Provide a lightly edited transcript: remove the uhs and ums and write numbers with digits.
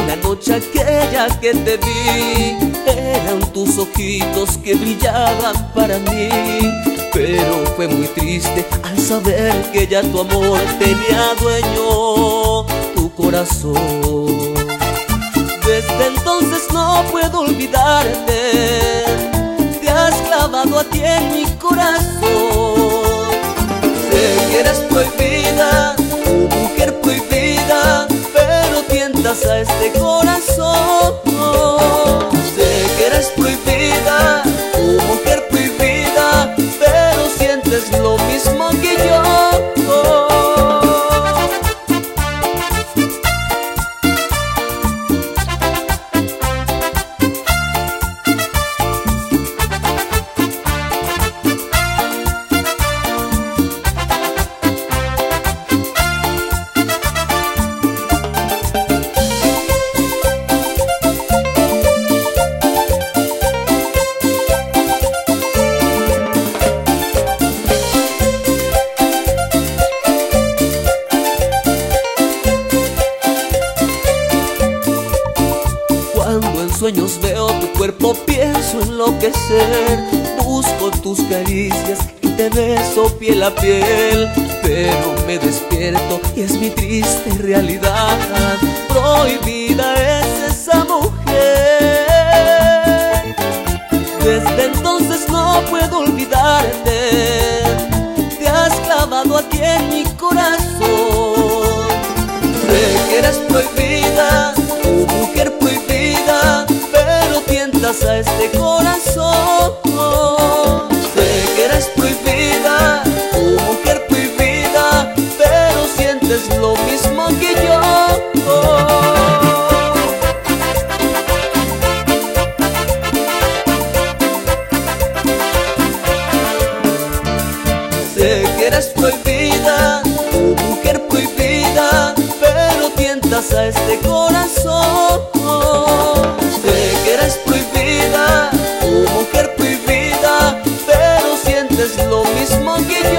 la noche aquella que te vi, eran tus ojitos que brillaban para mí. Pero fue muy triste al saber que ya tu amor tenía dueño tu corazón. Desde entonces no puedo olvidarte, te has clavado a ti en mi corazón. Sé que eres prohibida, mujer prohibida, pero tientas a este corazón. Sé que eres prohibida, mujer prohibida, pero sientes lo mismo que yo. Cuando en sueños veo tu cuerpo pienso enloquecer, busco tus caricias y te beso piel a piel. Pero me despierto y es mi triste realidad, prohibida es esa mujer. Desde entonces no puedo olvidarte, te has clavado a ti en mi corazón. Sé que eres prohibida, mujer prohibida, pero tientas a este corazón. Sé que eres prohibida, mujer prohibida, pero sientes lo mismo que yo. Sé que eres prohibida, mujer prohibida, pero tientas a este corazón. Sé que eres prohibida, mujer prohibida, pero sientes lo mismo que yo.